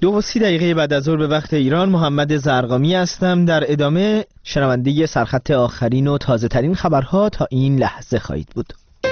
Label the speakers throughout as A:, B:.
A: 2:30 بعد از ظهر به وقت ایران، محمد زرقامی هستم. در ادامه شنونده سرخط آخرین و تازه ترین خبرها تا این لحظه خواهید بود.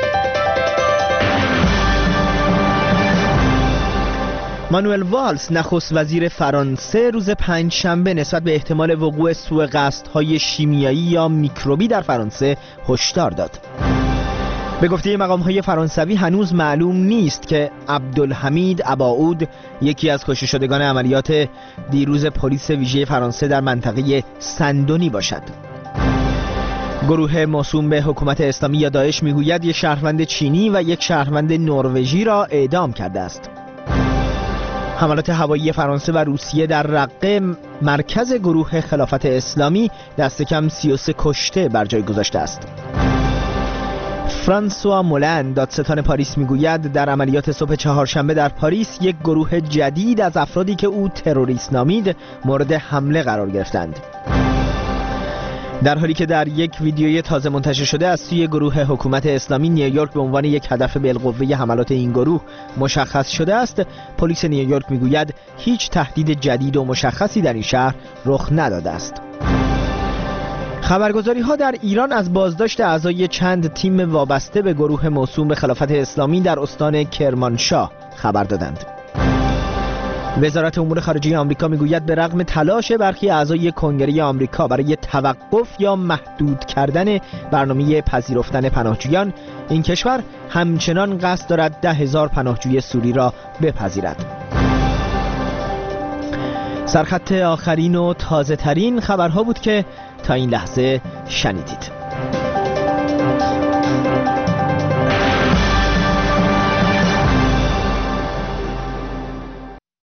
A: مانوئل والز نخست وزیر فرانسه روز پنجشنبه نسبت به احتمال وقوع سوء قصدهای شیمیایی یا میکروبی در فرانسه هشدار داد. به گفته مقام‌های فرانسوی هنوز معلوم نیست که عبدالحمید اباعود، یکی از کشته شدگان عملیات دیروز پلیس ویژه فرانسه در منطقه سندونی باشد. گروه موسوم به حکومت اسلامی یا داعش میگوید یک شهروند چینی و یک شهروند نروژی را اعدام کرده است. حملات هوایی فرانسه و روسیه در رقه، مرکز گروه خلافت اسلامی، دست کم 33 کشته بر جای گذاشته است. فرانسوا مولند، دادستان پاریس، میگوید در عملیات صبح چهارشنبه در پاریس یک گروه جدید از افرادی که او تروریست نامید مورد حمله قرار گرفتند. در حالی که در یک ویدیوی تازه منتشر شده از سوی گروه حکومت اسلامی نیویورک به عنوان یک هدف بالقوه حملات این گروه مشخص شده است، پلیس نیویورک میگوید هیچ تهدید جدید و مشخصی در این شهر رخ نداده است. خبرگزاری‌ها در ایران از بازداشت اعضای چند تیم وابسته به گروه موسوم به خلافت اسلامی در استان کرمانشاه خبر دادند. وزارت امور خارجه آمریکا میگوید به رغم تلاش برخی اعضای کنگره آمریکا برای توقف یا محدود کردن برنامه پذیرفتن پناهجویان، این کشور همچنان قصد دارد 10,000 پناهجوی سوری را بپذیرد. سرخط آخرین و تازه ترین خبرها بود که تا این لحظه شنیدید.